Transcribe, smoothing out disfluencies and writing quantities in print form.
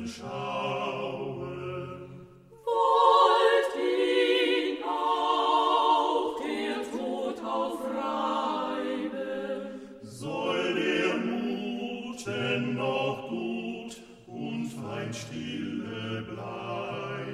schauen. Wollt ihn auch der Tod aufreiben, Soll der Muten noch gut und fein stille bleiben.